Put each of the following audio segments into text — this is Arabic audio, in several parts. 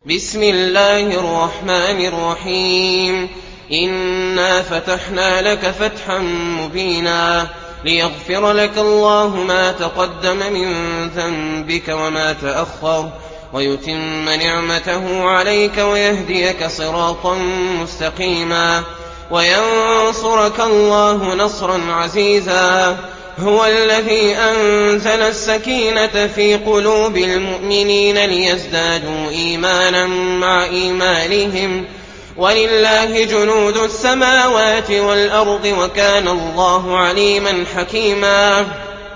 بسم الله الرحمن الرحيم. إنا فتحنا لك فتحا مبينا ليغفر لك الله ما تقدم من ذنبك وما تأخر ويتم نعمته عليك ويهديك صراطا مستقيما وينصرك الله نصرا عزيزا. هو الذي أنزل السكينة في قلوب المؤمنين ليزدادوا إيمانا مع إيمانهم ولله جنود السماوات والأرض وكان الله عليما حكيما.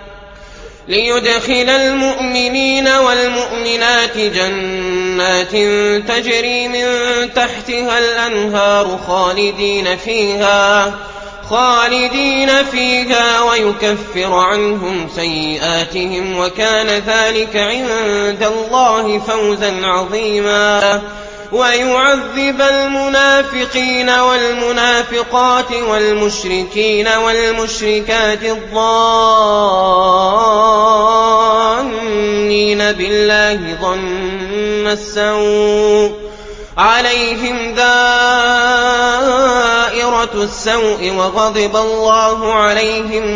ليدخل المؤمنين والمؤمنات جنات تجري من تحتها الأنهار خالدين فيها ويكفر عنهم سيئاتهم وكان ذلك عند الله فوزا عظيما. ويعذب المنافقين والمنافقات والمشركين والمشركات الظانين بالله ظن السوء عليهم دائرة السوء وغضب الله عليهم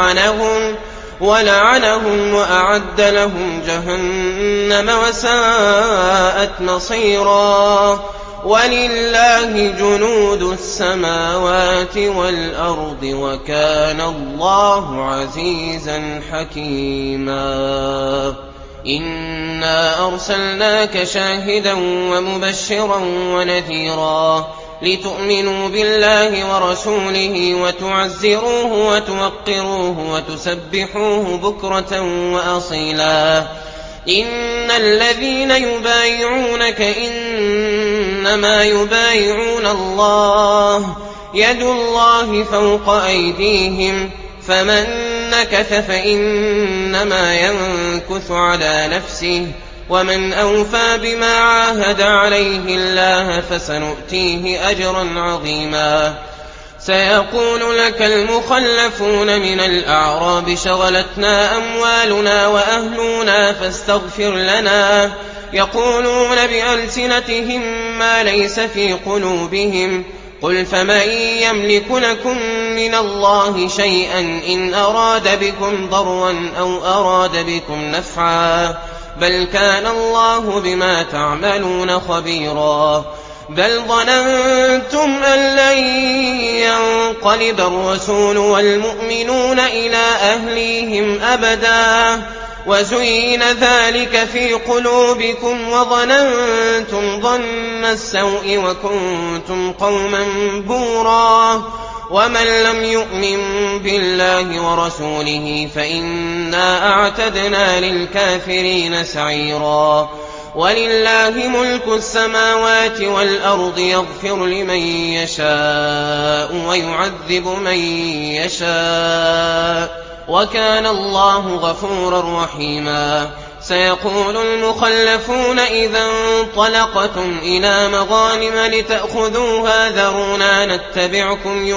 ولعنهم وأعد لهم جهنم وساءت مصيرا. ولله جنود السماوات والأرض وكان الله عزيزا حكيما. إنا أرسلناك شاهدا ومبشرا ونذيرا لتؤمنوا بالله ورسوله وتعزروه وتوقروه وتسبحوه بكرة وأصيلا. إن الذين يبايعونك إنما يبايعون الله يد الله فوق أيديهم فمن نكث فإنما ينكث على نفسه ومن أوفى بما عاهد عليه الله فسنؤتيه أجرا عظيما. سيقول لك المخلفون من الأعراب شغلتنا أموالنا وأهلنا فاستغفر لنا يقولون بألسنتهم ما ليس في قلوبهم قل فمن يملك لكم من الله شيئا إن أراد بكم ضرا أو أراد بكم نفعا بل كان الله بما تعملون خبيرا. بل ظننتم أن لن ينقلب الرسول والمؤمنون إلى أهليهم أبدا وزين ذلك في قلوبكم وظننتم ظن السوء وكنتم قوما بورا. ومن لم يؤمن بالله ورسوله فإنا أعتدنا للكافرين سعيرا. ولله ملك السماوات والأرض يغفر لمن يشاء ويعذب من يشاء وكان الله غفورا رحيما. سيقول المخلفون إذا انطلقتم إلى مغانم لتأخذوها ذرونا نتبعكم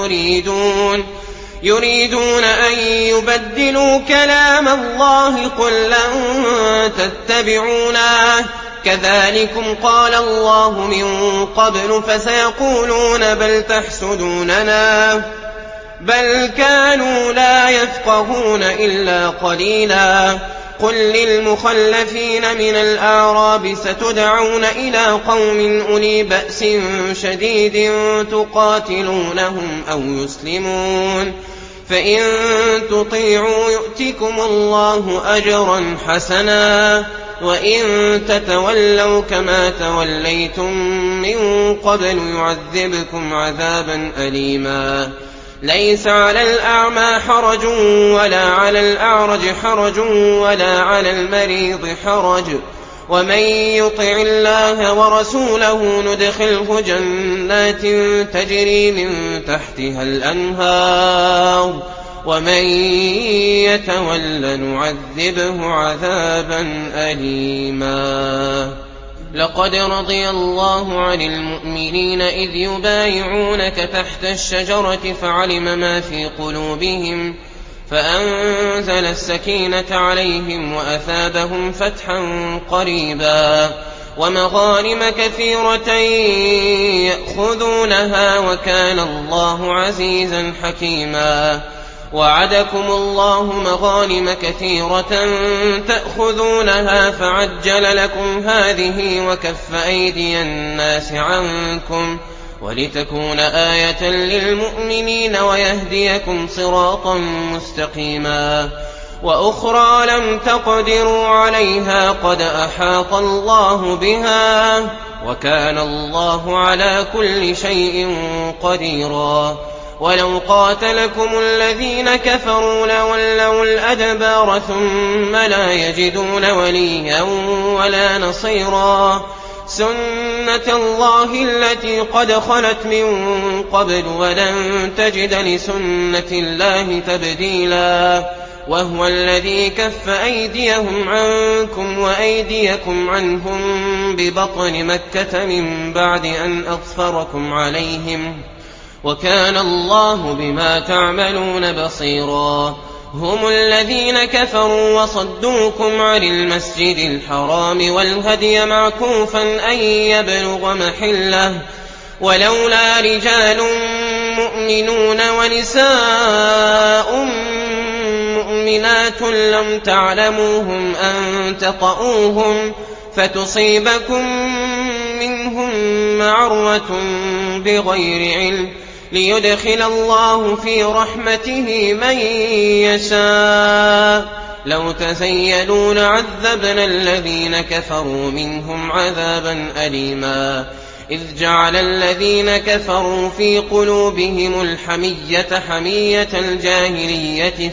يريدون أن يبدلوا كلام الله قل لن تتبعونا كذلكم قال الله من قبل فسيقولون بل تحسدوننا بل كانوا لا يفقهون إلا قليلا. قل للمخلفين من الأعراب ستدعون إلى قوم أولي بأس شديد تقاتلونهم أو يسلمون فإن تطيعوا يؤتكم الله أجرا حسنا وإن تتولوا كما توليتم من قبل يعذبكم عذابا أليما. ليس على الأعمى حرج ولا على الأعرج حرج ولا على المريض حرج ومن يطع الله ورسوله ندخله جنات تجري من تحتها الأنهار ومن يتول نعذبه عذابا أليما. لقد رضي الله عن المؤمنين إذ يبايعونك تحت الشجرة فعلم ما في قلوبهم فأنزل السكينة عليهم وأثابهم فتحا قريبا. ومغانم كثيرة يأخذونها وكان الله عزيزا حكيما. وعدكم الله مغانم كثيرة تأخذونها فعجل لكم هذه وكف أيدي الناس عنكم ولتكون آية للمؤمنين ويهديكم صراطا مستقيما. وأخرى لم تقدروا عليها قد أحاط الله بها وكان الله على كل شيء قديرا. ولو قاتلكم الذين كفروا لولوا الأدبار ثم لا يجدون وليا ولا نصيرا. سنة الله التي قد خلت من قبل ولن تجد لسنة الله تبديلا. وهو الذي كف أيديهم عنكم وأيديكم عنهم ببطن مكة من بعد أن أظفركم عليهم وكان الله بما تعملون بصيرا. هم الذين كفروا وصدوكم عن المسجد الحرام والهدي معكوفا أن يبلغ محله ولولا رجال مؤمنون ونساء مؤمنات لم تعلموهم أن تطؤوهم فتصيبكم منهم معرة بغير علم ليدخل الله في رحمته من يشاء. لو تزيلوا لعذبنا الذين كفروا منهم عذابا أليما. إذ جعل الذين كفروا في قلوبهم الحمية حمية الجاهلية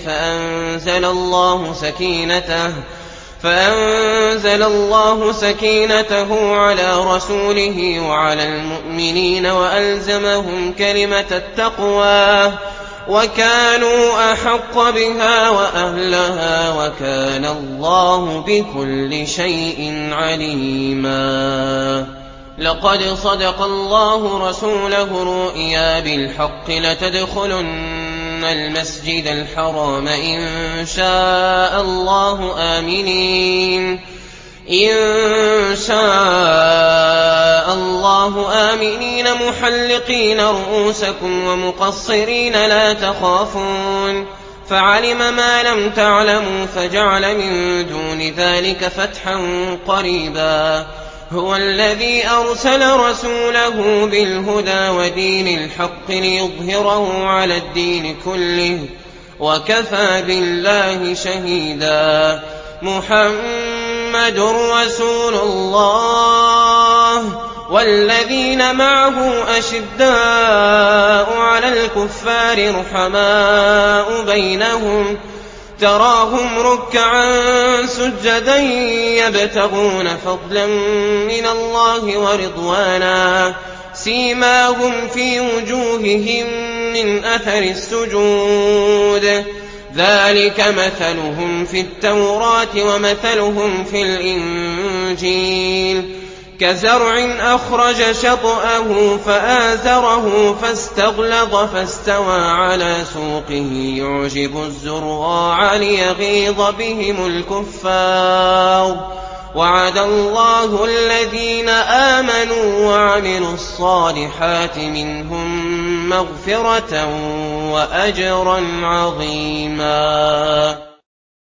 فأنزل الله سكينته على رسوله وعلى المؤمنين وألزمهم كلمة التقوى وكانوا أحق بها وأهلها وكان الله بكل شيء عليما. لقد صدق الله رسوله الرؤيا بالحق لتدخلن المسجد الحرام إن شاء الله آمنين محلقين رؤوسكم ومقصرين لا تخافون فعلم ما لم تعلموا فجعل من دون ذلك فتحا قريبا. هو الذي أرسل رسوله بالهدى ودين الحق ليظهره على الدين كله وكفى بالله شهيدا. محمد رسول الله والذين معه أشداء على الكفار رحماء بينهم تراهم ركعا سجدا يبتغون فضلا من الله ورضوانا سيماهم في وجوههم من أثر السجود ذلك مثلهم في التوراة ومثلهم في الإنجيل كزرع أخرج شطأه فآزره فاستغلظ فاستوى على سوقه يعجب الزراع ليغيظ بهم الكفار. وعد الله الذين آمنوا وعملوا الصالحات منهم مغفرة وأجرا عظيما.